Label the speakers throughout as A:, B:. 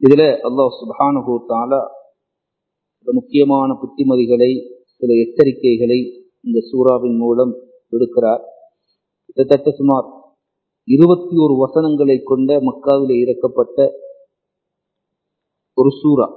A: இதுல அல்லாஹ் சுப்ஹானஹு வ தஆலா முக்கியமான புத்திமதிகளை, சில எச்சரிக்கைகளை இந்த சூறாவின் மூலம் விடுக்கிறார். கிட்டத்தட்ட சுமார் 21 வசனங்களை கொண்ட மக்காவிலே இறக்கப்பட்ட ஒரு சூறா.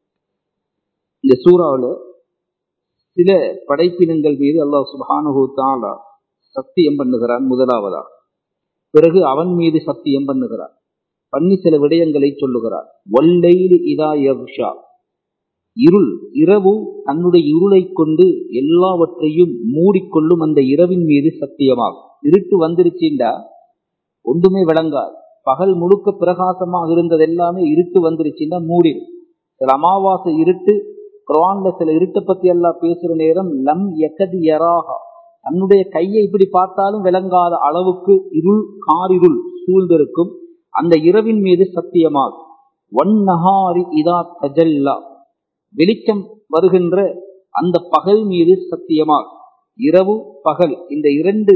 A: இந்த சூறாவில் சில படைப்பினங்கள் மீது அல்லாஹ் சுப்ஹானஹு வ தஆலா சத்தியம் பண்ணுகிறான் முதலாவதா. பிறகு அவன் மீது சத்தியம் பண்ணுகிறார். பண்ணி சில விடயங்களை சொல்லுகிறார். வல்லைலி இதா யக்ஷா, இருள், இரவு தன்னுடைய இருளை கொண்டு எல்லாவற்றையும் மூடிக்கொள்ளும் அந்த இரவின் மீது சத்தியமாகும். இருட்டு வந்துருச்சுண்டா ஒன்றுமே விளங்காது. பகல் முழுக்க பிரகாசமாக இருந்தது எல்லாமே இருட்டு வந்துருச்சுன்னா மூடிடும். சில அமாவாசை இருட்டு, குர்ஆன்ல சில இருட்டை பத்தி எல்லாம் பேசுற நேரம் லம் யகதி யராஹா, தன்னுடைய கையை இப்படி பார்த்தாலும் விளங்காத அளவுக்கு இருள், காரிருள் சூழ்ந்திருக்கும் அந்த இரவின் மீது சத்தியமாகும். வன்னஹாரி இதா தஜல்லா, வெளிச்சம் வருகின்ற அந்த பகல் மீது சத்தியமாகும். இரவு பகல் இந்த இரண்டு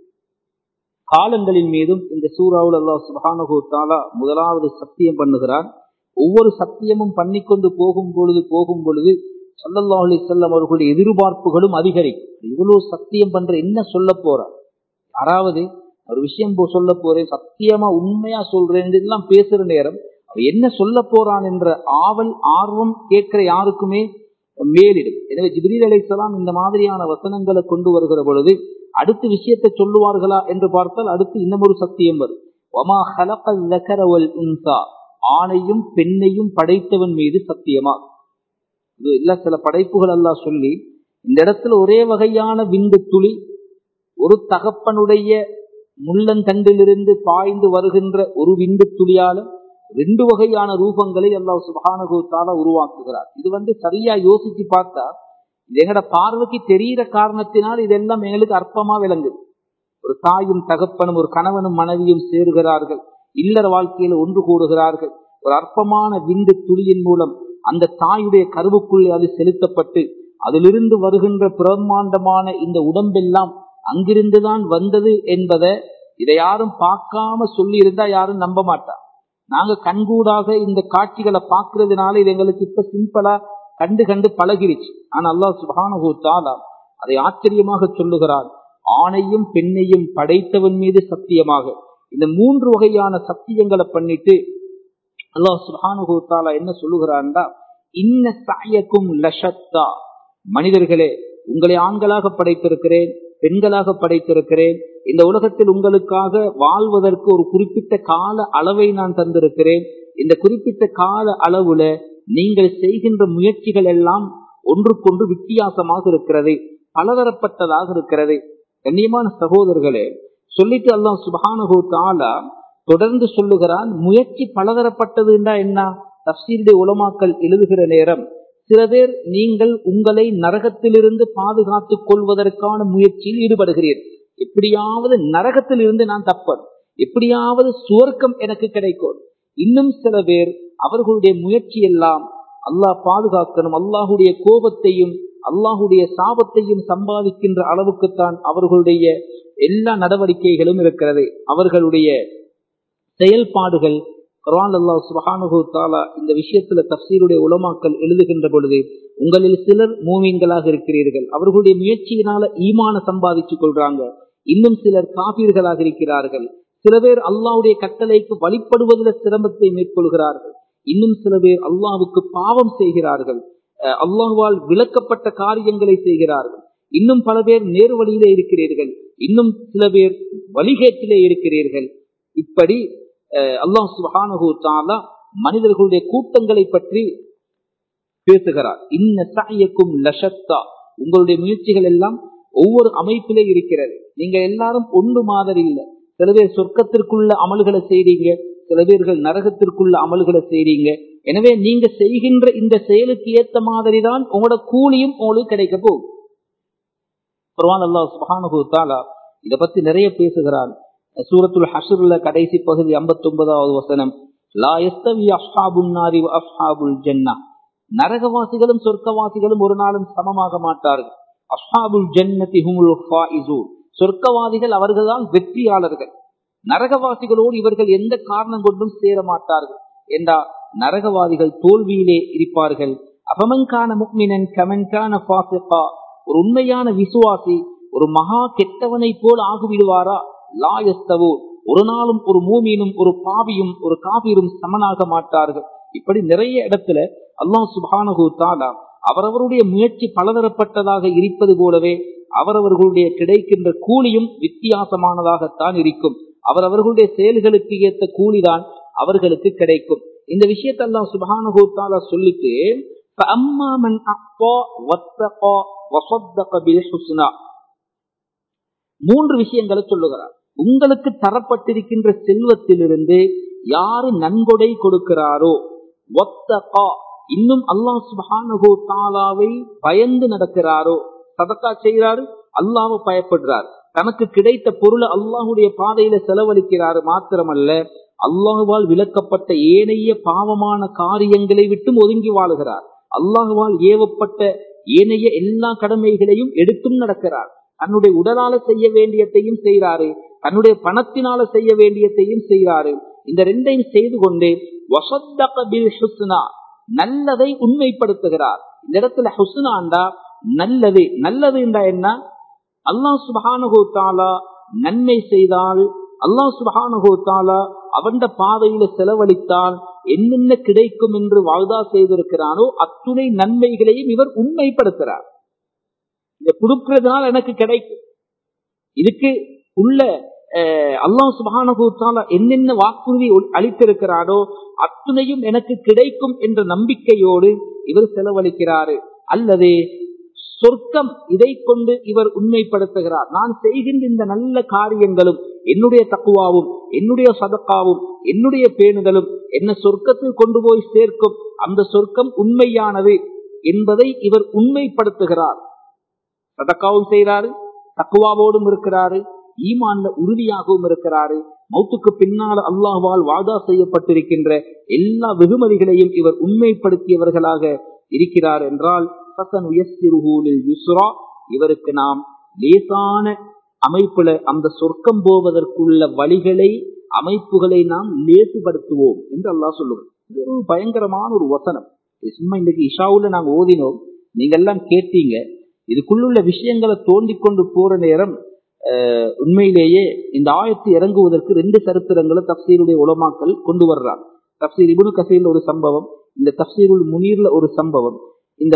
A: காலங்களின் மீதும் இந்த சூறாவில் அல்லாஹ் சுப்ஹானஹு வ தஆலா முதலாவது சத்தியம் பண்ணுகிறார். ஒவ்வொரு சத்தியமும் பண்ணிக்கொண்டு போகும் பொழுது ஸல்லல்லாஹு அலைஹி வஸல்லம் அவர்களுடைய எதிர்பார்ப்புகளும் அதிகரிக்கும். இவ்வளவு சத்தியம் பண்ற, என்ன சொல்ல போறார்? யாராவது ஒரு விஷயம் சொல்ல போறேன், சத்தியமா உண்மையா சொல்றேன் எல்லாம் பேசுற நேரம் என்ன சொல்ல போறான் என்ற ஆவல், ஆர்வம் கேட்கிற யாருக்குமே மேலிடும். எனவே ஜிப்ரீல் அலைஹிஸ்ஸலாம் இந்த மாதிரியான வசனங்களை கொண்டு வருகிற பொழுது அடுத்த விஷயத்தை சொல்லுவார்களா என்று பார்த்தால் அடுத்து இன்னும் ஒரு சத்தியம் வரும். வமா ஹலகல் ஸக்கர வல் உன்ஸா, ஆணையும் பெண்ணையும் படைத்தவன் மீது சத்தியமா. இது இல்ல சில படைப்புகள் எல்லாம் சொல்லி இந்த இடத்துல ஒரே வகையான விந்து துளி, ஒரு தகப்பனுடைய முள்ளந்தண்டிலிருந்து பாய்ந்து வருகின்ற ஒரு விந்து துளியால 2 வகையான ரூபங்களை அல்லாஹ் சுப்ஹானஹு வ தஆலா உருவாக்குகிறார். இது சரியா யோசிச்சு பார்த்தா எங்கட பார்வைக்கு தெரிகிற காரணத்தினால் இதெல்லாம் எங்களுக்கு அற்பமா விளங்குது. ஒரு தாயும் தகப்பனும், ஒரு கணவனும் மனைவியும் சேருகிறார்கள், இல்லற வாழ்க்கையில ஒன்று கூடுகிறார்கள். ஒரு அற்பமான விந்து துளியின் மூலம் அந்த தாயுடைய கருவுக்குள்ளே அது செலுத்தப்பட்டு அதிலிருந்து வருகின்ற பிரம்மாண்டமான இந்த உடம்பெல்லாம் அங்கிருந்துதான் வந்தது என்பதை இதை யாரும் பார்க்காம சொல்லி இருந்தா யாரும் நம்ப மாட்டா. நாங்க கண்கூடாக இந்த காட்சிகளை பார்க்கறதுனால இது எங்களுக்கு இப்ப சிம்பிளா கண்டு பழகிருச்சு. ஆனா அல்லாஹ் சுப்ஹானஹு வ தஆலா அதை ஆச்சரியமாக சொல்லுகிறார். ஆணையும் பெண்ணையும் படைத்தவன் மீது சத்தியமாக. இந்த 3 வகையான சத்தியங்களை பண்ணிட்டு அல்லாஹ் சுப்ஹானஹு வ தஆலா என்ன சொல்லுகிறான்டா, இன்ன சஅயக்கும் லஷத்தா, மனிதர்களே உங்களை ஆண்களாக படைத்திருக்கிறேன், பெண்களாக படைத்திருக்கிறேன். இந்த உலகத்தில் உங்களுக்காக வாழ்வதற்கு ஒரு குறிப்பிட்ட கால அளவை நான் தந்திருக்கிறேன். இந்த குறிப்பிட்ட கால அளவுல நீங்கள் செய்கின்ற முயற்சிகள் எல்லாம் ஒன்றுக்கொன்று வித்தியாசமாக இருக்கிறது, பலதரப்பட்டதாக இருக்கிறது. கண்ணியமான சகோதரர்களே, சொல்லிட்டு அல்லாஹ் சுப்ஹானஹு வ தஆலா தொடர்ந்து சொல்லுகிறான், முயற்சி பலதரப்பட்டதுன்னா என்ன? தஃசீருடைய உலமாக்கள் எழுதுகிற நேரம் சில பேர் நீங்கள் உங்களை நரகத்திலிருந்து பாதுகாத்துக் கொள்வதற்கான முயற்சியில் ஈடுபடுகிறீர்கள். எப்படியாவது நரகத்திலிருந்து நான் தப்பேன், எப்படியாவது சுவர்க்கம் எனக்கு கிடைக்கும். இன்னும் சில பேர் அவர்களுடைய முயற்சி எல்லாம் அல்லாஹ் பாதுகாக்கணும், அல்லாஹுடைய கோபத்தையும் அல்லாஹுடைய சாபத்தையும் சம்பாதிக்கின்ற அளவுக்குத்தான் அவர்களுடைய எல்லா நடவடிக்கைகளும் இருக்கிறது. அவர்களுடைய செயல்பாடுகள் குர்ஆன் அல்லாஹ் சுப்ஹானஹு வ தஆலா இந்த விஷயத்துல தஃசீருடைய உலமாக்கள் எழுதுகின்ற பொழுது, உங்களில் சிலர் மூமின்களாக இருக்கிறீர்கள், அவர்களுடைய முயற்சியினால ஈமான சம்பாதிச்சுக் கொள்றாங்க. இன்னும் சிலர் காபீர்களாக இருக்கிறார்கள். சில பேர் அல்லாஹ்வுடைய கட்டளைக்கு வழிபடுவதில் சிரமத்தை மேற்கொள்கிறார்கள். இன்னும் சில பேர் அல்லாஹ்வுக்கு பாவம் செய்கிறார்கள், அல்லாஹ்வால் விலக்கப்பட்ட காரியங்களை செய்கிறார்கள். இன்னும் பல பேர் நேர் வழியிலே இருக்கிறீர்கள், இன்னும் சில பேர் வழிகேட்டிலே இருக்கிறீர்கள். இப்படி அல்லாஹ் சுப்ஹானஹு வ தஆலா மனிதர்களுடைய கூட்டங்களை பற்றி பேசுகிறார். இன்ன சஅயக்கும் லஷத்தா, உங்களுடைய முயற்சிகள் எல்லாம் ஒவ்வொரு அமைப்பிலே இருக்கிறது. நீங்க எல்லாரும் ஒன்று மாதிரி இல்லை. சில பேர் சொர்க்கத்திற்குள்ள அமல்களை செய்றீங்க, சில பேர்கள் நரகத்திற்குள்ள அமல்களை செய்றீங்க. எனவே நீங்க செய்கின்ற இந்த செயலுக்கு ஏத்த மாதிரி தான் உங்களோட கூலியும் உங்களுக்கு கிடைக்க போகும். குர்ஆன் அல்லாஹ் சுப்ஹானஹு வ தஆலா இத பத்தி நிறைய பேசுகிறான். சூரத்துல் ஹஷ்ர்ல கடைசி பகுதி 59வது வசனம், லா யஸ்தவி அஸ்ஹாபுன் நாரி வ அஸ்ஹாபுல் ஜன்னah, நரகவாசிகளும் சொர்க்கவாசிகளும் ஒரு நாளும் சமமாக மாட்டார்கள். அஸ்ஹாபுல் ஜன்னதி ஹுமுல் ஃபாயிசூன், சொர்க்கவாதிகள் அவர்கள்தான் வெற்றியாளர்கள். நரகவாசிகளோடு இவர்கள் எந்த காரணம் கொண்டும் சேர மாட்டார்கள் என்றா நரகவாதிகள் தோல்வியிலே இருப்பார்கள். அபமன்கான முக்மினன் கமன்கான ஃபாசிகா, ஒரு உண்மையான விசுவாசி ஒரு மகா கெட்டவனை போல் ஆகிவிடுவாரா? லா யஸ்தவூன், ஒரு நாளும் ஒரு மூமீனும் ஒரு பாவியும் ஒரு காபிரும் சமனாக மாட்டார்கள். இப்படி நிறைய இடத்துல அல்லாஹ் சுப்ஹானஹு தஆலா அவரவருடைய முயற்சி பலதரப்பட்டதாக இருப்பது போலவே அவரவர்களுடைய கிடைக்கின்ற கூலியும் வித்தியாசமானதாகத்தான் இருக்கும். அவரவர்களுடைய செயல்களுக்கு ஏற்ற கூலிதான் அவர்களுக்கு கிடைக்கும். இந்த விஷயத்தை அல்லாஹ் சுப்ஹானஹு தஆலா சொல்லிட்டு ஃபஅம்மா மன் அஃபா வத்தகா வஸத்தக பில் ஹுஸ்னா, மூன்று விஷயங்களை சொல்லுகிறார். உங்களுக்கு தரப்பட்டிருக்கின்ற செல்வத்திலிருந்து யாரு நன்கொடை கொடுக்கிறாரோ, வத்தகா, இன்னும் அல்லாஹ் சுப்ஹானஹு தஆலாவை பயந்து நடக்கிறாரோ, சதகா செய்கிறாரு, அல்லாஹ்வை பயப்படுறார், தனக்கு கிடைத்த பொருளை அல்லாஹ்வுடைய பாதையில செலவழிக்கிறாரு, மாத்திரமல்ல அல்லாஹ்வால் விலக்கப்பட்ட ஏனைய பாவமான காரியங்களை விட்டும் ஒதுங்கி வாழுகிறார், அல்லாஹ்வால் ஏவப்பட்ட ஏனைய எல்லா கடமைகளையும் எடுத்தும் நடக்கிறார், தன்னுடைய உடலால செய்ய வேண்டியதையும் செய்கிறாரு, தன்னுடைய பணத்தினால செய்ய வேண்டியதையும் செய்கிறாரு. இந்த ரெண்டையும் செய்து கொண்டு வஸத்தக பில் ஹுஸ்னா, நல்லதை உண்மைப்படுத்துகிறார். இந்த இடத்துல ஹுஸ்னாண்டா நல்லது. நல்லது என்றா என்ன? அல்லாஹ் சுப்ஹானஹு தஆலா நன்மை செய்தால், அல்லாஹ் சுப்ஹானஹு தஆலா அவண்ட பாதையில செலவழித்தால் என்னென்ன கிடைக்கும் என்று வாதா செய்திருக்கிறானோ அத்துணை நன்மைகளையும் இவர் உண்மைப்படுத்துகிறார். இதை கொடுக்கிறதுனால எனக்கு கிடைக்கும், இதுக்கு உள்ள அல்லாஹ் சுப்ஹானஹு தஆலா என்னென்ன வாக்குறுதி அளித்திருக்கிறாரோ அத்துணையும் எனக்கு கிடைக்கும் என்ற நம்பிக்கையோடு இவர் செலவழிக்கிறாரு. அல்லது சொர்க்கம், இதை கொண்டு இவர் உண்மைப்படுத்துகிறார். நான் செய்கின்ற இந்த நல்ல காரியங்களும் என்னுடைய தக்வாவும் என்னுடைய சதகாவும் என்னுடைய பேணுதலும் என்ன சொர்க்கத்தில் கொண்டு போய் சேர்க்கும், அந்த சொர்க்கம் உண்மையானது என்பதை இவர் உண்மைப்படுத்துகிறார். சதகாவும் செய்கிறாரு, தக்வாவோடும் இருக்கிறாரு, ஈமான்ல உறுதியாகவும் இருக்கிறாரு, மௌத்துக்கு பின்னால் அல்லாஹ்வால் வாதா செய்யப்பட்டிருக்கின்ற எல்லா வெகுமதிகளையும் இவர் உண்மைப்படுத்தியவர்களாக இருக்கிறார் என்றால் இவருக்கு நாம் லேசான அமைப்புல அந்த சொர்க்கம் போவதற்குள்ள வழிகளை அமைப்புகளை நாம் லேசுபடுத்துவோம் என்று அல்லாஹ் சொல்லுவோம். இது ஒரு பயங்கரமான ஒரு வசனம். சும்மா இன்றைக்கு இஷாவுல நாங்க ஓதினோம், நீங்க எல்லாம் கேட்டீங்க. இதுக்குள்ள விஷயங்களை தோண்டிக் கொண்டு போற நேரம் உண்மையிலேயே இந்த ஆயத்து இறங்குவதற்கு 2 சரித்திரங்களை தப்சீருடைய உலமாக்கள் கொண்டு வர்றாங்க. தப்சீர் இப்னு கஸீர்ல ஒரு சம்பவம், இந்த தப்சீருல் முனீர்ல ஒரு சம்பவம். இந்த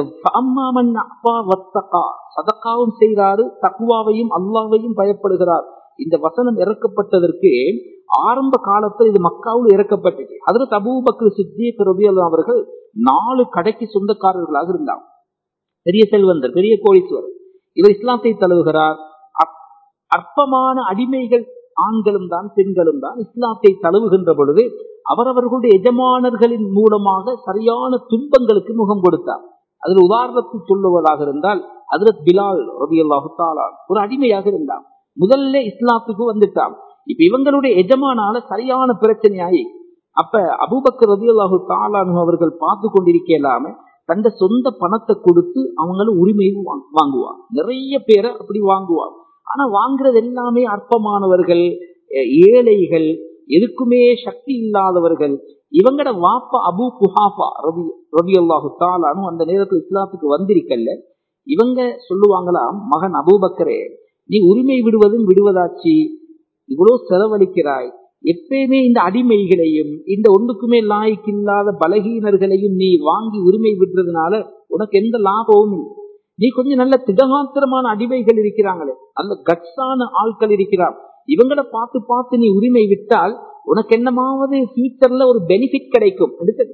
A: சதகாவும் செய்கிறாரு, தக்வாவையும் அல்லாஹ்வையும் பயப்படுகிறார். இந்த வசனம் இறக்கப்பட்டதற்கு ஆரம்ப காலத்தில் இது மக்காவில் இறக்கப்பட்டது. ஹஜ்ரத் அபூபக்கர் சித்தீக் ரலியல்லாஹு அவர்கள் 4 கடைக்கு சொந்தக்காரர்களாக இருந்தார். பெரிய செல்வந்தர், பெரிய கோடீஸ்வரர். இவர் இஸ்லாத்தை தழுவுகிறார். அற்பமான அடிமைகள், ஆண்களும் தான் பெண்களும் தான் இஸ்லாத்தை தழுவுகின்ற பொழுது அவரவர்களுடைய எஜமானர்களின் மூலமாக சரியான துன்பங்களுக்கு முகம் கொடுத்தார். அதில் உதாரணத்துக்கு சொல்லுவதாக இருந்தால் ஹஜ்ரத் பிலால் ரலியல்லாஹு தஆலா ஒரு அடிமையாக இருந்தார். முதல்ல இஸ்லாத்துக்கு வந்துட்டார். இப்ப இவங்களுடைய எஜமானால சரியான பிரச்சனையாகி அப்ப அபூபக்கர் ரலியல்லாஹு தஆலா அவர்கள் பார்த்து கொண்டிருக்கலாம தந்த சொந்த பணத்தை கொடுத்து அவங்களும் உரிமை வாங்குவாங்க. நிறைய பேரை அப்படி வாங்குவாங்க. ஆனா வாங்குறது எல்லாமே அற்பமானவர்கள், ஏழைகள், எதுக்குமே சக்தி இல்லாதவர்கள். இவங்கட வாப்பா அபூ குஹாஃபா ரலியல்லாஹு தஆலா அந்த நேரத்தில் இஸ்லாத்துக்கு வந்திருக்கல்ல. இவங்க சொல்லுவாங்களாம், மகன் அபூபக்கரே, நீ உரிமை விடுவதும் விடுவதாச்சு, இவ்வளவு செலவழிக்கிறாய், எப்பயுமே இந்த அடிமைகளையும் இந்த ஒன்றுக்குமே லாய்க்கு இல்லாத பலகீனர்களையும் நீ வாங்கி உரிமை விடுறதுனால உனக்கு எந்த லாபமும் இல்லை. நீ கொஞ்சம் நல்ல திடகாத்திரமான அடிமைகள் இருக்கிறாங்களே, அந்த கட்ஸான ஆட்கள் இருக்கிறார், இவங்களை பார்த்து பார்த்து நீ உரிமை விட்டால் உனக்கு என்னமாவது ஃபியூச்சர்ல ஒரு பெனிஃபிட் கிடைக்கும்.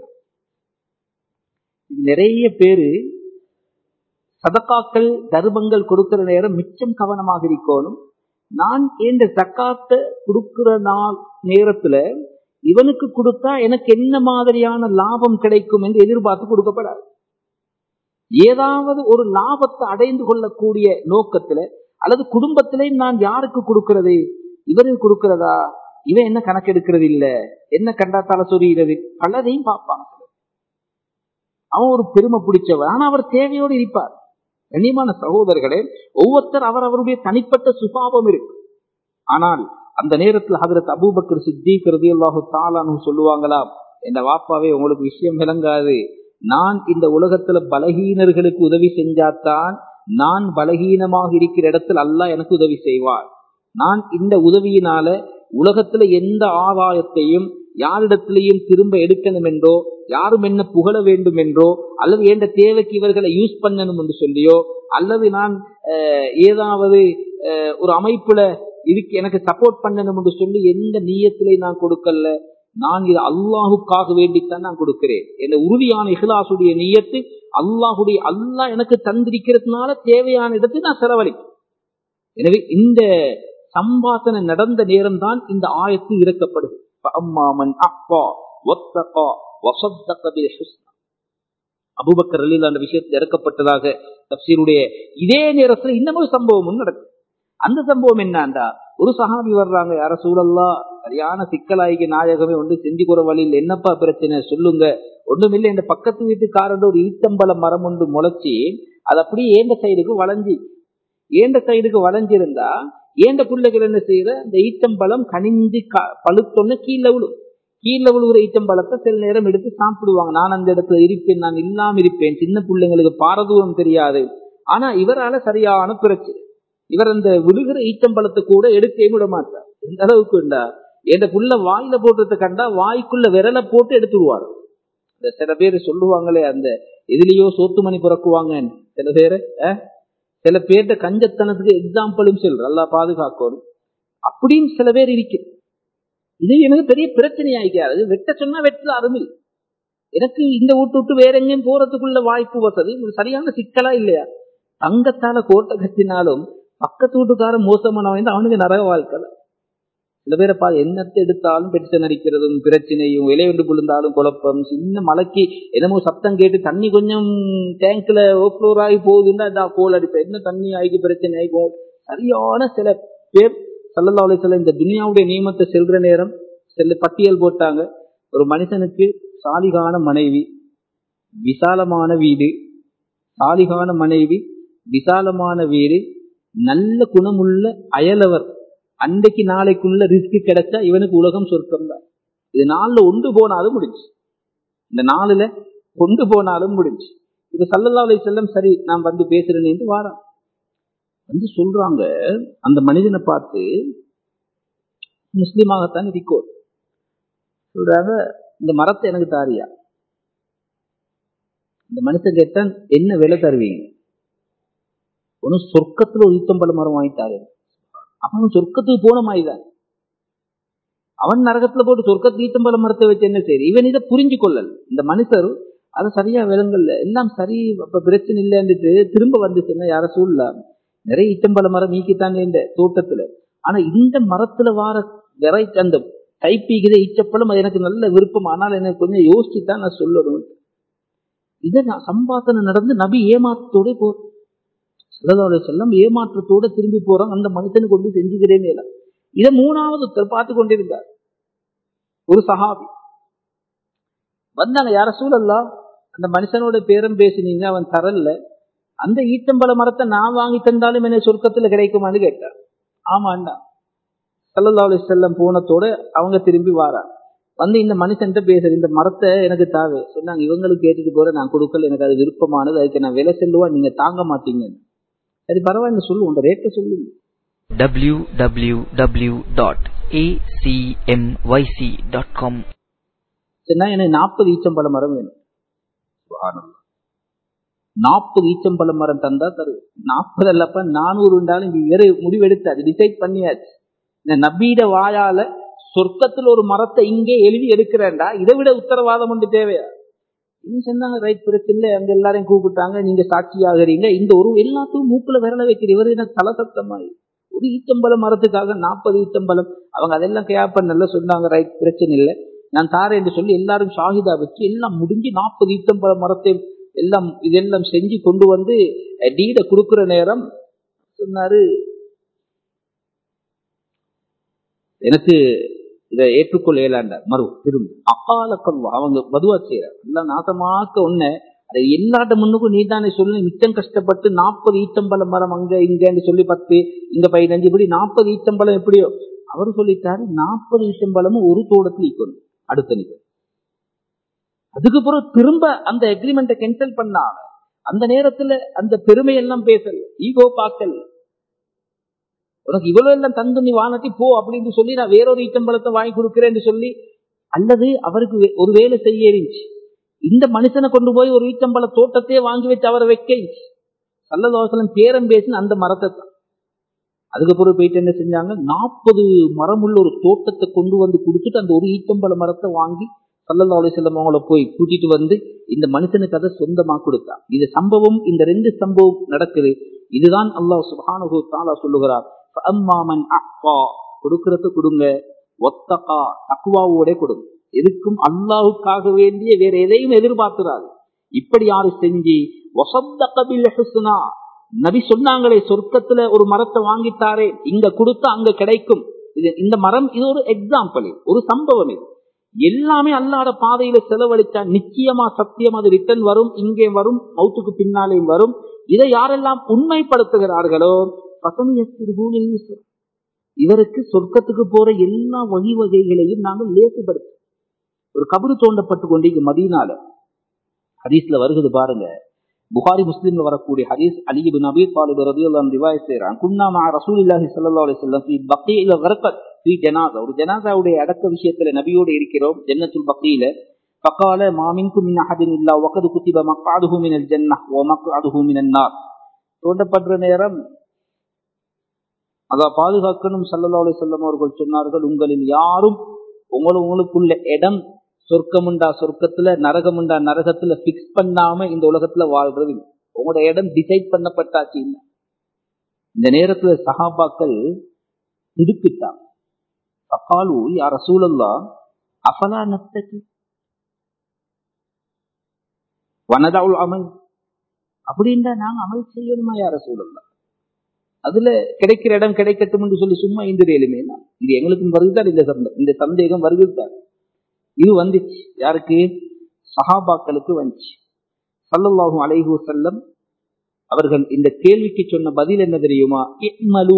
A: நிறைய பேரு சதகாக்கள் தர்மங்கள் கொடுக்கிற நேரம் மிச்சம் கவனமாக இருக்கணும். நான் இந்த ஜக்காத்தை கொடுக்கிற நேரத்துல இவனுக்கு கொடுத்தா எனக்கு என்ன மாதிரியான லாபம் கிடைக்கும் என்று எதிர்பார்த்து கொடுக்கப்படாது. ஏதாவது ஒரு லாபத்தை அடைந்து கொள்ளக்கூடிய நோக்கத்துல அல்லது குடும்பத்திலே நான் யாருக்கு கொடுக்கிறது, இவருக்கு கொடுக்கிறதா, இவன் என்ன கணக்கெடுக்கிறது இல்ல, என்ன கண்டாத்தால சொல்லுகிறது, பலரையும் பார்ப்பாங்க. அவன் ஒரு பெருமை பிடிச்சவர், ஆனா அவர் தேவையோடு இருப்பார். கண்ணியமான சகோதரர்களே, ஒவ்வொருத்தர் அவருடைய தனிப்பட்ட சுபாவம் இருக்கு. ஆனால் அந்த நேரத்தில் ஹஜ்ரத் அபூபக்கர் சித்தீக் ரலியல்லாஹு தஆலா சொல்லுவாங்களா, என் வாப்பாவே உங்களுக்கு விஷயம் விளங்காது, நான் இந்த உலகத்துல பலகீனர்களுக்கு உதவி செஞ்சாத்தான் நான் பலகீனமாக இருக்கிற இடத்துல அல்லாஹ் எனக்கு உதவி செய்வார். நான் இந்த உதவியினால உலகத்துல எந்த ஆதாயத்தையும் யாரிடத்திலையும் திரும்ப எடுக்கணும் என்றோ, யாரும் என்ன புகழ வேண்டும் என்றோ, அல்லது எந்த தேவைக்கு இவர்களை யூஸ் பண்ணணும் என்று சொல்லியோ, அல்லது நான் ஏதாவது ஒரு அமைப்புல இதுக்கு எனக்கு சப்போர்ட் பண்ணணும் என்று சொல்லி எந்த நீயத்திலே நான் கொடுக்கல. நான் இது அல்லாஹுக்காக வேண்டித்தான் நான் கொடுக்கிறேன். என்ற உறுதியான இஹ்லாசுடைய நீயத்து அல்லாஹ் எனக்கு தந்திருக்கிறதுனால தேவையான இடத்தை நான் செலவழிப்பேன். எனவே இந்த சம்பாசனை நடந்த நேரம் தான் இந்த ஆயத்து இறக்கப்படுது. அபூபக்கர் ரலியல்லாஹு அன்ஹு விஷயத்தில் இறக்கப்பட்டதாக தஃசீருடைய இதே நேரத்தில் இன்னொரு சம்பவமும் நடக்குது. அந்த சம்பவம் என்னண்டா, ஒரு சஹாபி வர்றாங்க, யா ரசூலல்லாஹ் சரியான சிக்கலாய்க்கு நாயகமே ஒன்று செஞ்சு கூற வழியில் என்னப்பா பிரச்சனை சொல்லுங்க. ஒண்ணுமில்லை, இந்த பக்கத்து வீட்டுக்காரன் ஒரு ஈத்தம்பழ மரம் ஒன்று முளைச்சி அது அப்படியே ஏண்ட சைடுக்கு வளைஞ்சிருந்தா ஏண்ட பிள்ளைகள் என்ன செய்யற, அந்த ஈத்தம்பழம் கனிஞ்சு பழுத்தொன்னு கீழே விழுகிற ஈத்தம்பழத்தை சில நேரம் எடுத்து சாப்பிடுவாங்க. நான் அந்த இடத்துல இருப்பேன், நான் இல்லாம இருப்பேன், சின்ன பிள்ளைங்களுக்கு பாரதூரம் தெரியாது. ஆனா இவரால சரியான பிரச்சனை, இவர் அந்த விழுகிற ஈத்தம்பழத்தை கூட எடுக்கவே விட மாட்டார். எந்த அளவுக்கு உண்டா, என் புள்ள வாயில போட்டுறத கண்டா வாய்க்குள்ள விரலை போட்டு எடுத்துருவாரு. சில பேர் சொல்லுவாங்களே, அந்த எதுலயோ சோத்துமணி பிறக்குவாங்க சில பேர்ட்ட கஞ்சத்தனத்துக்கு எக்ஸாம்பிளும் சொல்ற, அல்லா பாதுகாக்கணும் அப்படின்னு சில பேர் இருக்கு. இது எனக்கு பெரிய பிரச்சனை ஆகிக்காது. வெட்ட சொன்னா வெட்டல அருமில், எனக்கு இந்த விட்டு வேற எங்கேயும் போறதுக்குள்ள வாய்ப்பு வசதி சரியான சிக்கலா இல்லையா? தங்கத்தால கோட்டை கட்டினாலும் பக்கத்து வீட்டுக்காரன் மோசமானவன் அவனுக்கு நரக வாழ்க்கை. சில பேரை என்னத்தை எடுத்தாலும் பிரச்சனை அடிக்கிறதும் பிரச்சனையும், இலையொன்று விழுந்தாலும் குழப்பம், சின்ன மலைக்கு என்னமோ சத்தம் கேட்டு தண்ணி கொஞ்சம் டேங்க்ல ஓவர்ஃப்ளோர் ஆகி போகுதுன்னா கோல் அடிப்பேன், என்ன தண்ணி ஆகி பிரச்சனை ஆகும். சரியான சில பேர் ஸல்லல்லாஹு அலைஹி வஸல்லம் இந்த துனியாவுடைய நியமத்தை செல்ற நேரம் சில பட்டியல் போட்டாங்க. ஒரு மனுஷனுக்கு சாலிகான மனைவி, விசாலமான வீடு, சாலிகான மனைவி, விசாலமான வீடு, நல்ல குணமுள்ள அயலவர், அன்றைக்கு நாளைக்குள்ள ரிஸ்க் கிடைச்சா இவனுக்கு உலகம் சொர்க்கம் தான். இது 4 ஒன்று போனாலும் முடிஞ்சு, இந்த 4 கொண்டு போனாலும் முடிஞ்சு. இது ஸல்லல்லாஹு அலைஹி வஸல்லம் சரி நான் வந்து பேசுறேன்னு வாரான் வந்து சொல்றாங்க. அந்த மனிதனை பார்த்து, முஸ்லீமாகத்தான் இருக்கோ, சொல்றாங்க இந்த மரத்தை எனக்கு தாரியா. இந்த மனுஷன் கேட்டான், என்ன விலை தருவீங்க? ஒன்னு சொர்க்கத்துல ஒரு ஈத்தம்பழ மரம் வாங்கிட்டாரு. அவன் சொர்க்கத்துக்கு போன மாதிரிதான், அவன் நரகத்துல போட்டு சொர்க்கத்து ஈத்தம்பழ மரத்தை வச்சு என்ன சரி. இவன் இதை புரிஞ்சு கொள்ளல். இந்த மனுஷர் அதை சரியா விளங்கல்ல, எல்லாம் சரி அப்ப பிரச்சனை இல்லைன்னுட்டு திரும்ப வந்துச்சுன்னா யார சூழலாம். நிறைய ஈத்தம்பழ மரம் நீக்கித்தான் இந்த தோட்டத்துல, ஆனா இந்த மரத்துல வார வெரைட்டி அந்த கைப்பீகிற ஈச்சப்பழம் எனக்கு நல்ல விருப்பம், ஆனால் எனக்கு கொஞ்சம் யோசிச்சுதான் நான் சொல்லணும். இதை நான் சம்பாத்தனை நடந்து நபி ஏமாற்றத்தோட போறேன். ஸல்லல்லாஹு அலைஹி வஸல்லம் ஏமாற்றத்தோட திரும்பி போறான். அந்த மனுஷனுக்கு கொண்டு செஞ்சுக்கிறேன். இதை 3வது ஒருத்தர் பார்த்து கொண்டிருந்தார். ஒரு சஹாபி வந்தாங்க, யா ரசூலல்லாஹ் அந்த மனுஷனோட பேரம் பேசினீங்க, அவன் தரல, அந்த ஈத்தம்பழ மரத்தை நான் வாங்கி தந்தாலும் என்ன சொர்க்கத்துல கிடைக்குமான்னு கேட்டார். ஆமாண்டா. ஸல்லல்லாஹு அலைஹி வஸல்லம் போனத்தோட அவங்க திரும்பி வாரா வந்து இந்த மனுஷன் பேசுற, இந்த மரத்தை எனக்கு தாவே சொன்னாங்க. இவங்களுக்கு கேட்டுட்டு போற, நான் கொடுக்கல, எனக்கு அது விருப்பமானது, அதுக்கு நான் விலை செல்லுவா, நீங்க தாங்க மாட்டீங்க. சரி பரவாயில்ல சொல்லுவோம், ரேட்டை சொல்லுங்க.
B: www.acmyc.com.
A: எனக்கு 40 ஈச்சம்பழ மரம் வேணும். 40 ஈச்சம்பழ மரம் தந்தா தருவேன். 40 அல்லப்ப 400 இருந்தாலும் வேற முடிவெடுத்தாது, டிசைட் பண்ணியாச்சு. இந்த நபீட வாயால சொர்க்கத்தில் ஒரு மரத்தை இங்கே எழுதி எடுக்கிறேன்டா, இதை விட உத்தரவாதம் ஒன்று தேவையா? சொன்னாங்க, ரைட் பிரச்சனை. அங்க எல்லாரையும் கூப்பிட்டாங்க, நீங்க சாட்சியாகிறீங்க, இந்த ஒரு எல்லாத்துக்கும் மூக்குல விரல வைக்கிற இவர் எனக்கு தலை சத்தமாயி ஒரு ஈச்சம்பழம் மரத்துக்காக 40 ஈச்சம்பழம். அவங்க அதெல்லாம் கேப்ப நல்லா சொன்னாங்க, ரைட் பிரச்சனை இல்லை நான் தாரேன் என்று சொல்லி எல்லாரும் ஷாஹிதா வச்சு எல்லாம் முடிஞ்சு 40 ஈச்சம்பழ மரத்தை எல்லாம் இதெல்லாம் செஞ்சு கொண்டு வந்து டீட கொடுக்குற நேரம் சொன்னாரு, எனக்கு இதை ஏற்றுக்கொள்ள இயலாண்ட மறு திரும்ப அப்பாலக்கம் அவங்க மதுவா செய்யறாங்க. எல்லாம் நாசமாக்க ஒண்ணு அதை எல்லாட்ட முன்னுக்கும் நீ தானே சொல்லு, மிச்சம் கஷ்டப்பட்டு 40 ஈச்சம்பழம் மரம் அங்க இங்கன்னு சொல்லி 10 இங்க 15 இப்படி 40 ஈச்சம்பழம் எப்படியோ. அவரு சொல்லிட்டாரு 40 ஈச்சம்பழமும் ஒரு தோட்டத்தில் ஈக்கணும். அடுத்த நிகழ்வு அதுக்கு பிறகு திரும்ப அந்த அக்ரிமெண்ட்டை கேன்சல் பண்ணாம அந்த நேரத்துல அந்த பெருமையெல்லாம் பேசல, ஈகோ பார்க்கல. உனக்கு இவ்வளவு எல்லாம் தந்து நீ வானட்டி போ அப்படின்னு சொல்லி நான் வேறொரு ஈட்டம்பழத்தை வாங்கி கொடுக்கிறேன்னு சொல்லி, அல்லது அவருக்கு ஒரு வேலை செய்ய இருந்துச்சு, இந்த மனுஷனை கொண்டு போய் ஒரு ஈட்டம்பழ தோட்டத்தையே வாங்கி வச்சு அவரை வைக்க ஸல்லல்லாஹு அலைஹி வஸல்லம் பேரம் பேசின அந்த மரத்தை தான். அதுக்கு பிறகு போயிட்டு என்ன செஞ்சாங்க, 40 மரம் உள்ள ஒரு தோட்டத்தை கொண்டு வந்து கொடுத்துட்டு அந்த ஒரு ஈட்டம்பழ மரத்தை வாங்கி ஸல்லல்லாஹு அலைஹி வஸல்லம் அவங்கள போய் கூட்டிட்டு வந்து இந்த மனுஷனுக்கு அதை சொந்தமா கொடுத்தா. இது சம்பவம், இந்த 2 சம்பவம் நடக்குது. இதுதான் அல்லாஹ் சுப்ஹானஹு வ தஆலா சொல்லுகிறார், ஃபஅம்மா மன் அஃபா, கொடுக்கறது கொடுங்க, வத்தகா, தக்வாவோட கொடுங்க. எதுக்கும் அல்லாஹ்வுக்காக வேண்டிய வேற எதையும் எதிர்பார்க்கிறாரு. இப்படி யாரு செஞ்சு வஸத்தக பில் ஹுஸ்னா, நபி சொன்னாங்களே சொர்க்கத்துல ஒரு மரத்தை வாங்கிட்டாரே, இங்க கொடுத்தா அங்க கிடைக்கும். இது இந்த மரம், இது ஒரு எக்ஸாம்பிள், ஒரு சம்பவம். இது எல்லாமே அல்லாஹ்வுடைய பாதையில செலவழிச்சா நிச்சயமா சத்தியம் அது ரிட்டர்ன் வரும், இங்கே வரும், மௌத்துக்கு பின்னாலேயும் வரும். இதை யாரெல்லாம் உண்மைப்படுத்துகிறார்களோ இவருக்கு சொர்க்கத்துக்கு போற எல்லா வழிவகைகளையும் நாங்கள் லேசுபடுத்த. ஒரு கபரு தோண்டப்பட்டு கொண்டு மதீனால ஹதீஸ்ல வருகிறது பாருங்க, புகாரி முஸ்லிம்ல வரக்கூடிய ஹதீஸ். அலி இப்னு அபீ தாலிப் ரலியல்லாஹு அன்ஹு ரிவாயத் செய்றாங்க, குன்னா மஅ ரசூலில்லாஹி ஸல்லல்லாஹு அலைஹி வஸல்லம் ஃபீ பக்கீல் கர்கத் ஃபீ ஜனாஸா, ஒரு ஜனாஸாவுடைய அடக்க விஷயத்துல நபியோடு இருக்கிறோம் ஜன்னத்துல் பக்கீல. ஃபகால மா மின்கும் மின் அஹதின் இல்லா வகத் குதிப மக்அதுஹு மினல் ஜன்னஹ் வ மக்அதுஹு மினன் நார். தோண்டப்படுற நேரம் அத பாதுகாக்கணும் ஸல்லல்லாஹு அலைஹி வஸல்லம் அவர்கள் சொன்னார்கள், உங்களில் யாரும் உங்களுக்குள்ள இடம் சொர்க்கமுண்டா சொர்க்கத்துல, நரகமுண்டா நரகத்துல பிக்ஸ் பண்ணாம இந்த உலகத்துல வாழ்றது. உங்களோட இடம் டிசைட் பண்ணப்பட்டாச்சு இல்ல. இந்த நேரத்துல சஹாபாக்கள் திடுக்கிட்டாங்க. ஃபகாலு யா ரசூலல்லாஹ் அஃபலா நத்தகி வனதஉல் அமல், அப்படின்னா நாங்க அமல் செய்யணுமா யா ரசூலல்லாஹ், அதுல கிடைக்கிற இடம் கிடைக்கட்டும் என்று சொல்லி சும்மா இந்திரியலுமே. இது எங்களுக்கும் வருதுதான், இந்த சந்தேகம் வருதுதான். இது வந்துச்சு யாருக்கு, சஹாபாக்களுக்கு வந்துச்சு. ஸல்லல்லாஹு அலைஹி வஸல்லம் அவர்கள் இந்த கேள்விக்கு சொன்ன பதில் என்ன தெரியுமா, இஅமலு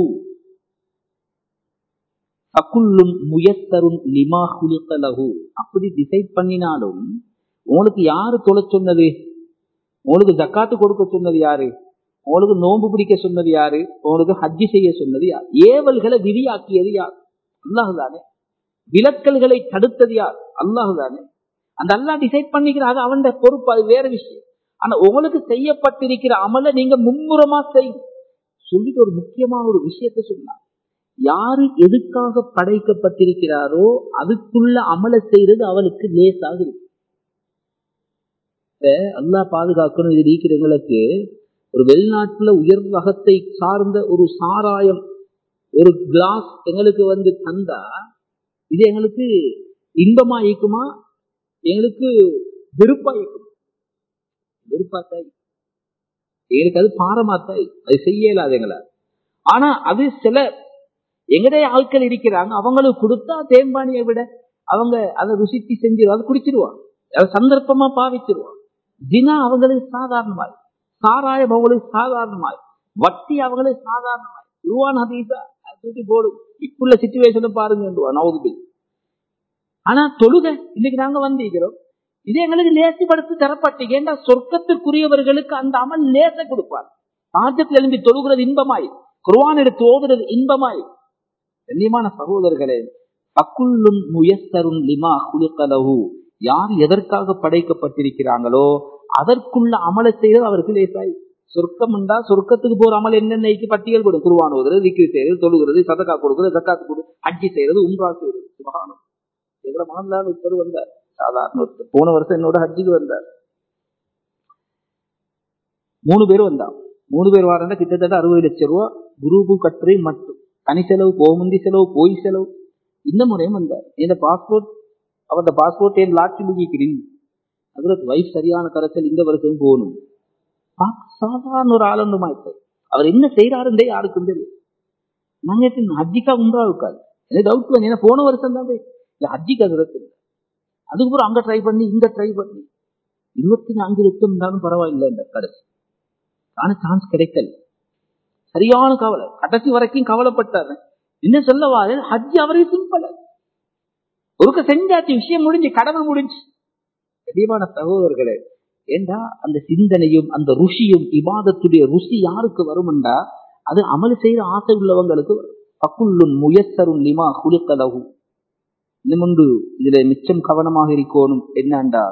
A: ஃபகுல்லுன் முயஸ்ஸருன் லிமா குலிக லஹு. அப்படி டிசைட் பண்ணினாலும் உங்களுக்கு யாரு தொழ சொன்னது, உங்களுக்கு ஜக்காத்து கொடுக்க சொன்னது யாரு, உங்களுக்கு நோன்பு பிடிக்க சொன்னது யாரு, உங்களுக்கு ஹஜ்ஜி செய்ய சொன்னது யார், ஏவல்களை விதியாக்கியது யார், அல்லாஹ் தானே. விலக்கல்களை தடுத்தது யார், அல்லாஹ் தானே. அந்த அல்லாஹ் டிசைட் பண்ணிக்கிறாங்க, அவன் பொறுப்பு, அது வேற விஷயம். ஆனா உங்களுக்கு செய்யப்பட்டிருக்கிற அமலை நீங்க மும்முரமா செய்ய சொல்லிட்டு ஒரு முக்கியமான ஒரு விஷயத்தை சொன்னார். யாரு எதுக்காக படைக்கப்பட்டிருக்கிறாரோ அதுக்குள்ள அமலை செய்யறது அவளுக்கு லேசாக இருக்கு. அல்லாஹ் பாதுகாக்கணும். இது இருக்கிறவங்களுக்கு ஒரு வெளிநாட்டுல உயர் வகத்தை சார்ந்த ஒரு சாராயம் ஒரு கிளாஸ் எங்களுக்கு தந்தா இது எங்களுக்கு இன்பமா இருக்குமா, எங்களுக்கு வெறுப்பா இருக்குமா? வெறுப்பாத்தாய், எங்களுக்கு அது பாரமாத்தாய், அது செய்யலாது எங்களை. ஆனா அது சில எங்கடைய ஆட்கள் இருக்கிறாங்க, அவங்களுக்கு கொடுத்தா தேம்பானியை விட அவங்க அதை ருசித்து செஞ்சு அதை குடிச்சிருவாங்க, அதை சந்தர்ப்பமா பாவிச்சிருவாங்க. தினா அவங்களுக்கு சாதாரணமாய், சாராயம் அவங்களுக்கு சாதாரணமாய், வட்டி அவங்களுக்கு சாதாரணமாய். உருவான ஹதீஸா தூக்கி போடும். இப்புள்ள சிச்சுவேஷனை பாருங்க நவுதுபில். ஆனா தொழுகை இன்னைக்கு நாங்க வந்திருக்கிறோம், இது எங்களுக்கு லேசிப்படுத்தி தரப்பட்டு. ஏண்டா சொர்க்கத்துக்குரியவர்களுக்கு அந்த அமல் லேச கொடுப்பார். ஆஜத்தில் எழும்பி தொழுகிறது இன்பமாய், குர்ஆன் எடுத்து ஓதுறது இன்பமாய். கண்ணியமான சகோதரர்களே, அக்குல்லும் முயஸ்ஸருன் லிமா குலிக லஹு, யார் எதற்காக படைக்கப்பட்டிருக்கிறாங்களோ அதற்குள்ள அமலை செய்வது அவருக்கு லேசாய். சொர்க்கம் உண்டா, சொர்க்கத்துக்கு போற அமல் என்னென்னைக்கு பட்டியல் போடும். குர்ஆன் ஓதுறது, திக்ர் செய்யறது, தொழுகிறது, சதகா கொடுக்கிறது, ஜக்காத் கொடு, ஹஜ்ஜி செய்யறது, உம்ரா செய்யறது. சுப்ஹானல்லாஹ். எங்களை மகன்லால் ஒருத்தர் வந்தார், சாதாரண ஒருத்தர். போன வருஷம் என்னோட ஹஜ்ஜிக்கு வந்தார். 3 பேர் வந்தார். 3 பேர் வாரண்டா கிட்டத்தட்ட 60 லட்சம் ரூபாய் குரூப்பு கட்டுரை மட்டும். தனி செலவு, போமுந்தி செலவு, போய் செலவு. இந்த முறையும் வந்தார். இந்த பாஸ்போர்ட், அவருடைய பாஸ்போர்ட் என் லாட்சி முகிக்கிறீங்க, அதுல வைஃப் சரியான கரைச்சல், இந்த வருஷம் போகணும். சாதாரண ஒரு ஆளுமாயிட்டு அவர் என்ன செய்யறாருந்தே யாருக்கும் தெரியும். நாங்க ஹஜ்ஜிக்கா உம்ரா இருக்காது எனக்கு டவுட் வந்து, ஏன்னா போன வருஷம் தான் போய் ஹஜ்ஜிக்கு அது அதுக்கப்புறம் அங்க ட்ரை பண்ணி இங்க ட்ரை பண்ணி 24 லட்சம் இருந்தாலும் பரவாயில்லை இந்த கடைசி. ஆனா சான்ஸ் கிடைக்கல. சரியான கவலை, கடைசி வரைக்கும் கவலைப்பட்டாரு. என்ன சொல்லவாரு, ஹஜ்ஜி அவரே சிம்பிள் ஒருக்க செஞ்சாச்சு, விஷயம் முடிஞ்சு, கடமை முடிஞ்சு. கடிவான சகோதரர்களே, ஏண்டா அந்த சிந்தனையும் அந்த ருஷியும் இபாதத்துடைய ருசி யாருக்கு வரும்டா அது அமல் செய்யற ஆசை உள்ளவங்களுக்கு வரும். பக்குள்ளும் முயஸ்ஸரும் லிமா குலிக்கலஹு. இன்னுமுண்டு இதுல மிச்சம் கவனமாக இருக்கணும். என்னண்டா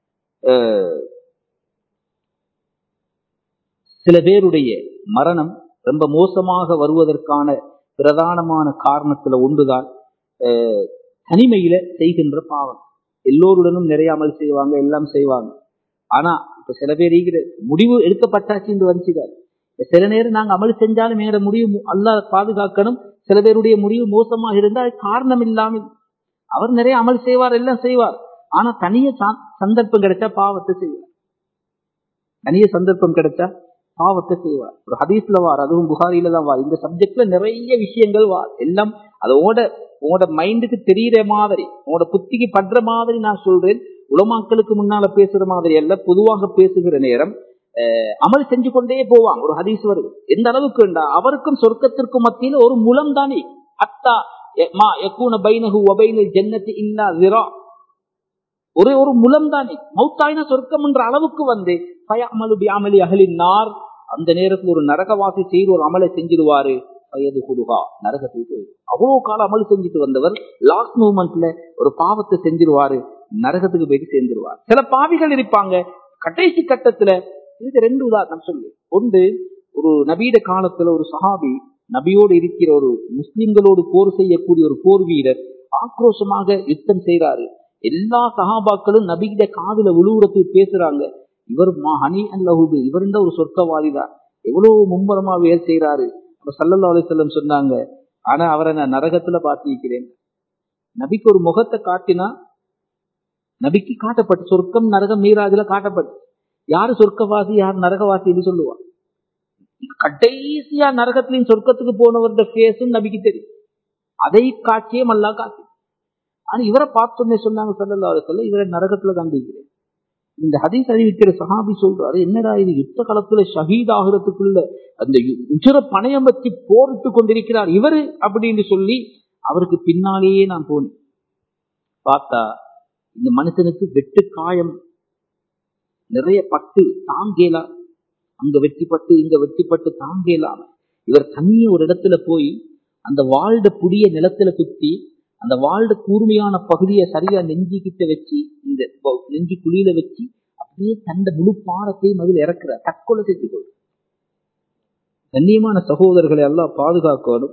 A: சில பேருடைய மரணம் ரொம்ப மோசமாக வருவதற்கான பிரதானமான காரணத்துல ஒன்றுதான் தனிமையில செய்கின்ற பாவம். எல்லோருடனும் நிறைய அமல் செய்வாங்க, எல்லாம் செய்வாங்க. ஆனா இப்ப சில பேர் முடிவு எடுக்கப்பட்டாச்சு என்று வந்துச்சுக்காரு. சில நேரம் நாங்க அமல் செஞ்சாலும் எங்களோட முடிவு அல்லாஹ் பாதுகாக்கணும். சில பேருடைய முடிவு மோசமாக இருந்தால் காரணம் இல்லாமல் அவர் நிறைய அமல் செய்வார், எல்லாம் செய்வார். ஆனா தனிய சந்தர்ப்பம் கிடைச்சா பாவத்தை செய்வார். தனிய சந்தர்ப்பம் கிடைச்சா பாவத்தை செய்வார். ஒரு ஹதீஸ்ல வார், அதுவும் புகாரில தான் வார். இந்த சப்ஜெக்ட்ல நிறைய விஷயங்கள் வார். எல்லாம் அதோட மைண்டுக்கு தெரியற மாதிரி, உங்களோட புத்திக்கு படுற மாதிரி நான் சொல்றேன். உலமாக்களுக்கு முன்னால பேசுற மாதிரி அல்ல. பொதுவாக பேசுகிற நேரம் அமல் செஞ்சு கொண்டே போவாங்க. ஒரு ஹதீஸ் வருது. எந்த அளவுக்கு அவருக்கும் சொர்க்கத்திற்கும் மத்தியில் ஒரு முலம் தானே அத்தா ஒரே ஒரு முலம் தானே மௌத்தாயின சொர்க்கம் என்ற அளவுக்கு வந்து அந்த நேரத்தில் ஒரு நரகவாசி செய்து ஒரு அமலை செஞ்சிருவாரு. வயது குடுகா நரகத்துக்கு போயிடும். அவ்வளவு காலம் அமல் செஞ்சுட்டு வந்தவர் லாஸ்ட் மூமெண்ட்ல ஒரு பாவத்தை செஞ்சிருவாரு, நரகத்துக்கு போயிட்டு சேர்ந்துருவார். சில பாவிகள் இருப்பாங்க கடைசி கட்டத்துல. இதுக்கு 2 உதாரணம் சொல்லு. ஒன்று, ஒரு நபீட காலத்துல ஒரு சஹாபி நபியோடு இருக்கிற ஒரு முஸ்லிம்களோடு போர் செய்யக்கூடிய ஒரு போர் வீரர் ஆக்ரோஷமாக யுத்தம் செய்யறாரு. எல்லா சஹாபாக்களும் நபிகிட காதுல விழுவுறதுக்கு பேசுறாங்க. இவர் ஹனி அல்லஹூபு, இவர் ஒரு சொர்க்கவாதி தான், எவ்வளவு மும்மரமா வேல் செய்யறாரு. அப்ப ஸல்லல்லாஹு அலைஹி வஸல்லம் சொன்னாங்க, ஆனா அவரை நான் நரகத்துல பார்த்திருக்கிறேன். நபிக்கு ஒரு முகத்தை காட்டினா நபிக்கு காட்டப்பட்டு சொர்க்கம் நரகம் மீராஜ்ல காட்டப்பட்டு யாரு சொர்க்கவாசி யார் நரகவாசின்னு சொல்லுவார். கடைசியா நரகத்திலையும் சொர்க்கத்துக்கு போனவருடைய பேசும் நபிக்கு தெரியும். அதை காட்சியும் அல்லா காட்சி. ஆனா இவரை பார்த்தோன்னே சொன்னாங்க ஸல்லல்லாஹு அலைஹி வஸல்லம், இவரை நரகத்துல கண்டிக்கிறேன். இந்த ஹதீஸ் அறிவிக்கிற சஹாபி சொல்றாரு, என்னடா இது யுத்த காலத்துல ஷஹீத் ஆகிறதுக்குள்ள அந்த உஜர பணையம் வச்சு போரிட்டு கொண்டிருக்கிறார் இவரு அப்படின்னு சொல்லி அவருக்கு பின்னாலேயே நான் போனேன். பார்த்தா இந்த மனுஷனுக்கு வெட்டு காயம் நிறைய பட்டு தாங்கேலாம், அங்க வெட்டிப்பட்டு இங்க வெட்டிப்பட்டு தாங்கேலாம். இவர் தனியே ஒரு இடத்துல போய் அந்த வாழ்ட புடிய நிலத்துல குத்தி அந்த வாழ்ட கூர்மையான பகுதியை சரியா நெஞ்சிக்கிட்ட வச்சு இந்த நெஞ்சு குழியில வச்சு அப்படியே தண்ட முழு பாரத்தையும் அதில் இறக்குற தற்கொலை செஞ்சு கொள். கண்ணியமான சகோதரர்களை எல்லாம் பாதுகாக்கணும்.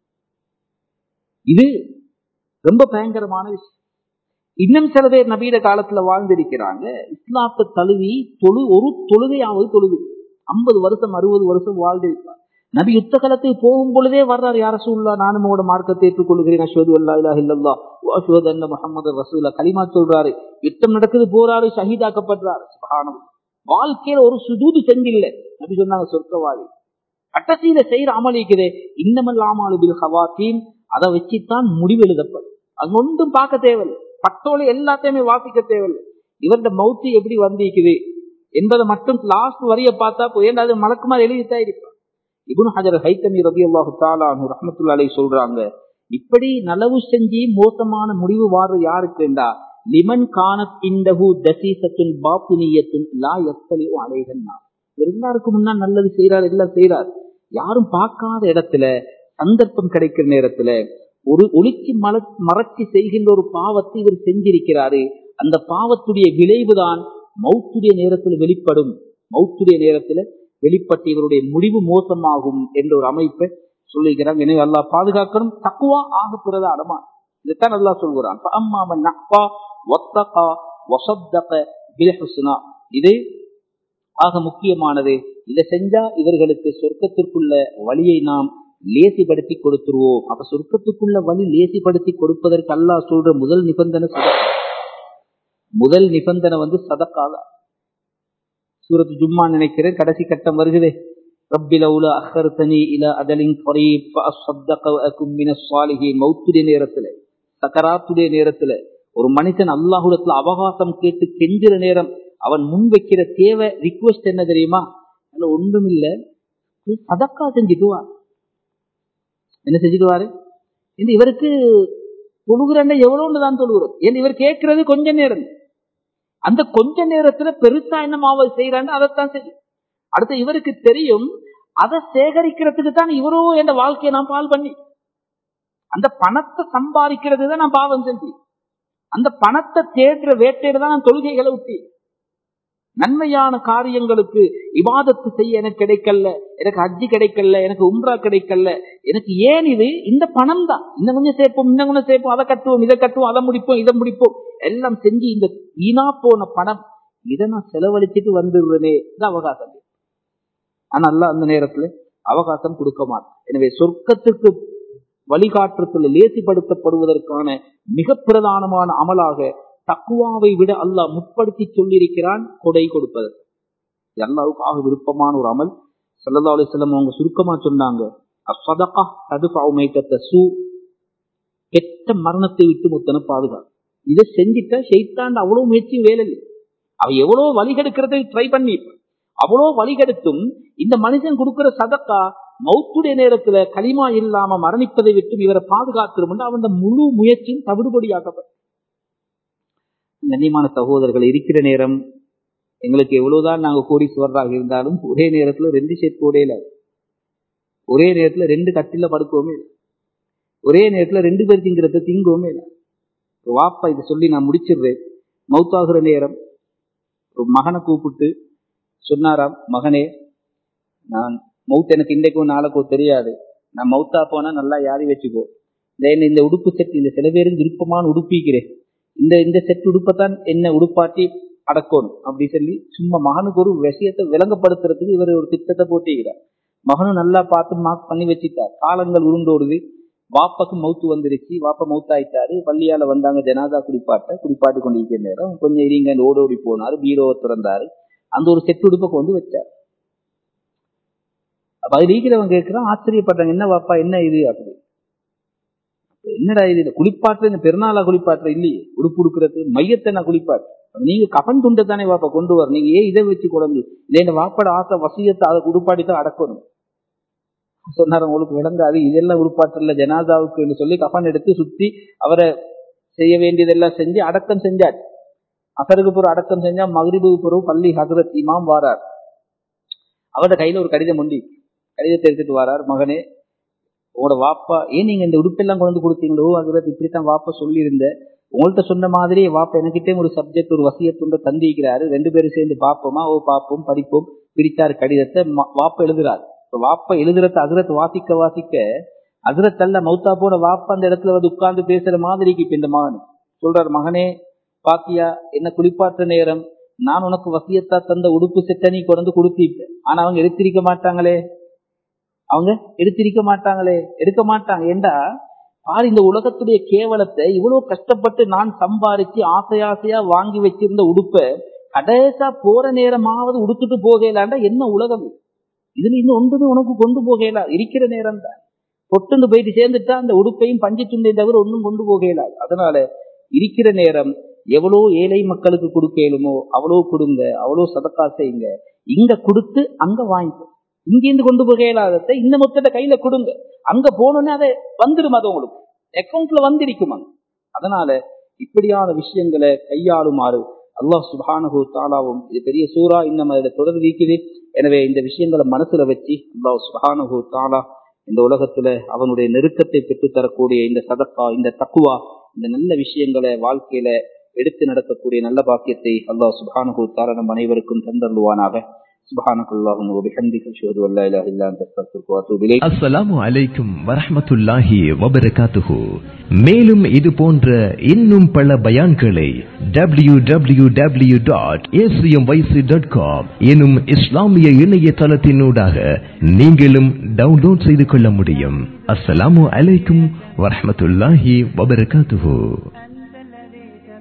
A: இது ரொம்ப பயங்கரமான விஷயம். இன்னும் சில பேர் நபீட காலத்துல வாழ்ந்திருக்கிறாங்க. இஸ்லாத்தை தழுவி ஒரு தொழுகையாவது தொழுது 50 வருஷம் 60 வருஷம் வாழ்ந்திருப்பார். நபி யுத்த காலத்துக்கு போகும் பொழுதே வர்றாரு, யா ரசூலுல்லாஹ், நானும் உங்களோட மார்க்கத்தை ஏற்றுக்கொள்கிறேன், அஷ்ஹது அல்லா இலாஹ இல்லல்லாஹ் வ அஷ்ஹது அன்ன முஹம்மதர் ரசூலுல்லாஹ், கலிமா சொல்றாரு. யுத்தம் நடக்குது, போறாரு, ஷஹீதாக்கப்படுறாரு. சுப்ஹானல்லாஹ். வாழ்க்கையில ஒரு சுஜூது செஞ்சில்ல. நபி சொன்னாங்க சொர்க்கவாதி. கட்டசீல செய்யற அமலிக்குதே இன்னமல் ஆமாலு பில் ஹவாத்தீம், அதை வச்சுத்தான் முடிவு எழுதப்படும். அது ஒன்றும் பார்க்க தேவையில்லை, பட்டோலை எல்லாத்தையுமே வாசிக்க தேவையில்லை. இவருடைய மௌத்து எப்படி வந்திருக்குது என்பதை மட்டும் லாஸ்ட் வரிய பார்த்தா போய் அது மலக்குமார் எழுதித்தான் இருப்பார். இப்னு ஹஜர் ஹைத்தமி ரலியல்லாஹு தஆலா அன்ஹு ரஹ்மத்துல்லாஹி அலைஹி சொல்றாங்க, இப்படி நலவு செஞ்சு மோசமான முடிவு வாரு யாருக்குண்டா லிமன் கானத் இந்தஹு தஸீசத்துன் பாத்தினியத்துன் லா யஸ்தலிஉ அலைஹன்னா. எல்லாருக்கும் முன்னா நல்லது செய்யறாரு, எல்லாம் செய்யறாரு, யாரும் பார்க்காத இடத்துல சந்தர்ப்பம் கிடைக்கிற நேரத்துல ஒரு ஒளிக்கு மறைச்சி செய்கின்ற ஒரு பாவத்தை இவர் செஞ்சிருக்கிறாரு. அந்த பாவத்துடைய விளைவுதான் மௌத்துடைய நேரத்தில் வெளிப்படும். மௌத்துடைய நேரத்துல வெளிப்பட்டு இவருடைய முடிவு மோசமாகும் என்ற ஒரு அமைப்பை சொல்லுகிறாங்க. எனவே அல்லாஹ் பாதுகாக்கணும். தக்வா ஆக பிரதானமா இதைத்தான் அல்லாஹ் சொல்கிறான். இது ஆக முக்கியமானது. இதை செஞ்சா இவர்களுக்கு சொர்க்கத்திற்குள்ள வழியை நாம் லேசிப்படுத்தி கொடுத்துருவோம். அப்ப சொர்க்கத்துக்குள்ள வழி லேசிப்படுத்தி கொடுப்பதற்கு அல்லாஹ் சொல்ற முதல் நிபந்தனை சதக்கா. முதல் நிபந்தனை சதக்காதான். சூரத்து ஜும்மா நினைக்கிறேன் கடைசி கட்டம் வருகிறே, ரப்பி லௌலா அஹ்ஹர்தனி இலா அஜலின் கரீப் ஃபஅஸ்ஸதக வ அகும் மினஸ் ஸாலிஹீன். மௌத்துடைய நேரத்துல, சக்கராத்துடைய நேரத்துல ஒரு மனிதன் அல்லாஹ்விடத்துல அவகாசம் கேட்டு கெஞ்சுற நேரம் அவன் முன் வைக்கிற தேவை ரிக்வெஸ்ட் என்ன தெரியுமா? அதுல ஒன்றும் இல்ல, சதக்கா செஞ்சுக்குவார். என்ன செஞ்சுக்குவாரு? இவருக்கு தொழுகிறேன் எவ்வளவுன்னு தான் தொழுகிறோம். இவர் கேட்கறது கொஞ்ச நேரம். அந்த கொஞ்ச நேரத்துல பெருசா என்னமாவ செய்யறான்னு அதைத்தான் செய்யும். அடுத்து இவருக்கு தெரியும் அதை சேகரிக்கிறதுக்கு தான் இவரோ என்ற வாழ்க்கையை நான் பால் பண்ணி, அந்த பணத்தை சம்பாதிக்கிறது தான் நான் பாவம் செஞ்சு, அந்த பணத்தை தேடுற வேட்டையில தான் நான் தொழுகைகளை ஊட்டி, நன்மையான காரியங்களுக்கு இபாதத்து செய்ய எனக்கு கிடைக்கல, எனக்கு ஹஜ்ஜி கிடைக்கல, எனக்கு உம்ரா கிடைக்கல, எனக்கு ஏன் இது இந்த பணம் தான். இன்னும் கொஞ்சம் சேர்ப்போம், இன்னும் கொஞ்சம் சேர்ப்போம், அதை கட்டுவோம், இதை கட்டுவோம், அதை முடிப்போம், இதை முடிப்போம், எல்லாம் செஞ்சு இந்த வீணா போன பணம் இதை நான் செலவழிச்சிட்டு வந்துடுறேனே, இது அவகாசம். ஆனா அல்லாஹ் அந்த நேரத்துல அவகாசம் கொடுக்க மாட்டான். எனவே சொர்க்கத்துக்கு வழிகாட்டுறதுல லேசிப்படுத்தப்படுவதற்கான மிக பிரதானமான அமலாக தக்குவாவை விட அல்லாஹ் முற்படுத்தி சொல்லியிருக்கிறான் கொடை கொடுப்பது. அல்லாஹ்வுக்கு ஆக விருப்பமான ஒரு அமல். ஸல்லல்லாஹு அலைஹி வஸல்லம் அவங்க சுருக்கமா சொன்னாங்க, அஸ்ஸதகா ததுஃபஉ மைத்தத ஸூ, கெட்ட மரணத்தை விட்டு முத்தன பாதுகாப்பு. இதை செஞ்சிட்டா ஷைத்தான் அவ்வளவு முயற்சியும் வேலை இல்லை. அவ எவ்வளவு வழிகெடுக்கிறதை ட்ரை பண்ணி அவ்வளவு வழிகெடுத்தும் இந்த மனுஷன் கொடுக்கிற சதக்கா மௌத்துடைய நேரத்துல களிமா இல்லாம மரணிப்பதை விட்டு இவரை பாதுகாத்துரும் அவன் முழு முயற்சியும் தவிடுபடியாக்கப்பட்ட. கண்ணியமான சகோதரர்கள், இருக்கிற நேரம் எங்களுக்கு எவ்வளவுதான் நாங்க கோடீஸ்வரராக இருந்தாலும் ஒரே நேரத்துல 2 செட் போடையில, ஒரே நேரத்துல 2 கட்டில படுக்கவுமே இல்லை, ஒரே நேரத்துல 2 பேர் திங்கிறத திங்கவுமே இல்லை. வாப்பா இதை சொல்லி நான் முடிச்சிடுறேன். மௌத்தாகிற நேரம் ஒரு மகனை கூப்பிட்டு சொன்னாராம், மகனே, நான் மௌத் எனக்கு இன்றைக்கோ நாளைக்கோ தெரியாது, நான் மௌத்தா போனா நல்லா யாரி வச்சுக்கோ, இந்த உடுப்பு செட், இந்த சில பேருக்கு விருப்பமான உடுப்பிக்கிறேன், இந்த செட் உடுப்பத்தான் என்ன உடுப்பாட்டி அடக்கணும் அப்படி சொல்லி சும்மா மகனுக்கு ஒரு விஷயத்தை விளங்கப்படுத்துறதுக்கு இவர் ஒரு திட்டத்தை போட்டிக்கிறார். மகனும் நல்லா பார்த்து மார்க் பண்ணி வச்சுட்டார். காலங்கள் உருண்டோடுது. வாப்பாக்கு மௌத்து வந்துருச்சு, வாப்பா மௌத்தாயிட்டாரு. பள்ளியால வந்தாங்க ஜனாதா குடிப்பாட்டி கொண்டிருக்கிற நேரம் கொஞ்சம் இருங்க ஓடோடி போனாரு, பீரோவை திறந்தாரு, அந்த ஒரு செட் உடுப்பை கொண்டு வச்சார். அப்ப அது நீக்கிறவங்க கேட்கிறான், ஆச்சரியப்பட்டாங்க, என்ன வாப்பா என்ன இது அப்படி, என்னடா இது குளிப்பாற்ற பெருநாளா குளிப்பாற்ற இல்லையே, உடுப்பு உடுக்கிறது மையத்தை நான் குளிப்பாற்று, நீங்க கபன் துண்டை தானே வாப்பா கொண்டு வர, நீங்க ஏன் இதை வச்சு குழந்தை இல்லை, இந்த வாப்பாட ஆசை வசியத்தை அதை உடுப்பாடித்தான் அடக்கணும் சொன்னார். உங்களுக்கு விளங்காது, இதெல்லாம் உடுப்பாற்றல ஜனாதாவுக்கு சொல்லி கபன் எடுத்து சுத்தி அவரை செய்ய வேண்டியதெல்லாம் செஞ்சு அடக்கம் செஞ்சார். அசருக்கு பிறகு அடக்கம் செஞ்சா மக்ரிபுக்கு பிறகு பள்ளி ஹஜ்ரத் இமாம் வாரார். அவரோட கையில ஒரு கடிதம் உண்டி, கடிதத்தை எடுத்துட்டு வாரார். மகனே, உங்களோட வாப்பா ஏன் நீங்க இந்த உடுப்பெல்லாம் கொண்டு கொடுத்தீங்களோ, ஹஜ்ரத் இப்படித்தான் வாப்பா சொல்லியிருந்த, உங்கள்கிட்ட சொன்ன மாதிரி வாப்பா எனக்கிட்டே ஒரு சப்ஜெக்ட் ஒரு வசியத்துண்ட தந்திக்கிறாரு, 2 பேரும் சேர்ந்து பார்ப்போமா, பார்ப்போம் படிப்போம். பிரித்தார் கடிதத்தை, வாப்பா எழுதுறாரு. வாப்பா எழுதுறத ஹஜ்ரத் வாசிக்க வாசிக்க ஹஜ்ரத் அல்ல மௌத்தா போன வாப்பா அந்த இடத்துல வந்து உட்கார்ந்து பேசுற மாதிரிக்கு இப்ப இந்த மகன் சொல்றாரு, மகனே பாத்தியா என்ன குளிப்பாற்ற நேரம் நான் உனக்கு வசியத்தா தந்த உடுப்பு செட்ட நீ கொண்டு கொடுத்திருப்பேன், ஆனா அவங்க எடுத்திருக்க மாட்டாங்களே, எடுக்க மாட்டாங்க ஏண்டா பாரு இந்த உலகத்துடைய கேவலத்தை, இவ்வளவு கஷ்டப்பட்டு நான் சம்பாதிச்சு ஆசையா வாங்கி வச்சிருந்த உடுப்பை கடைசா போற நேரமாவது உடுத்துட்டு போகலாண்டா என்ன உலகம் இதுல இன்னும் ஒன்றுமே உனக்கு கொண்டு போகலா, இருக்கிற நேரம் தான் பொட்டுன்னு போயிட்டு சேர்ந்துட்டா அந்த உடுப்பையும் பஞ்சு துண்டை தவிர ஒன்றும் கொண்டு போகலாது. அதனால இருக்கிற நேரம் எவ்வளோ ஏழை மக்களுக்கு கொடுக்கலுமோ அவ்வளோ கொடுங்க, அவ்வளோ சதக்கா செய்யுங்க, இங்க கொடுத்து அங்க வாங்கிக்க, இங்கிருந்து கொண்டு போகலாதத்தை இந்த மொத்தத்தை கையில கொடுங்க, அங்க போனோன்னே அதை வந்துடும், அது உங்களுக்கு அக்கௌண்ட்ல வந்திருக்குமா. அதனால இப்படியான விஷயங்களை கையாளுமாறு அல்லாஹ் சுப்ஹானஹு வ தஆலாவும், இது பெரிய சூரா, இன்னும் அதில் தொடர்ந்து இருக்குது. எனவே இந்த விஷயங்களை மனசுல வச்சு அல்லாஹ் சுப்ஹானஹு வ தஆலா இந்த உலகத்துல அவனுடைய நெருக்கத்தை பெற்றுத் தரக்கூடிய இந்த சதக்கா, இந்த தக்குவா, இந்த நல்ல விஷயங்களை வாழ்க்கையில எடுத்து நடக்கக்கூடிய நல்ல பாக்கியத்தை அல்லாஹ் சுப்ஹானஹு வ தஆலா நம் அனைவருக்கும் தந்தருள்வானாக. சுப்ஹானக்கல்லாஹும்ம வ பிஹம்திக அஷ்ஹது அல்லா இலாஹா இல்லா அன்த அஸ்தக்ஃபிருக வ அத்தூபு இலைக்.
C: அஸ்ஸலாமு அலைக்கும் வரஹ்மத்துல்லாஹி வ பரகாத்துஹு. மேலும் இது போன்ற இன்னும் பல பயான்களை www.acmyc.com எனும் இஸ்லாமிய இணையதளத்தினூடாக நீங்களும் டவுன்லோட் செய்து கொள்ள முடியும். அஸ்ஸலாமு அலைக்கும் வரஹ்மத்துல்லாஹி வ பரகாத்துஹு.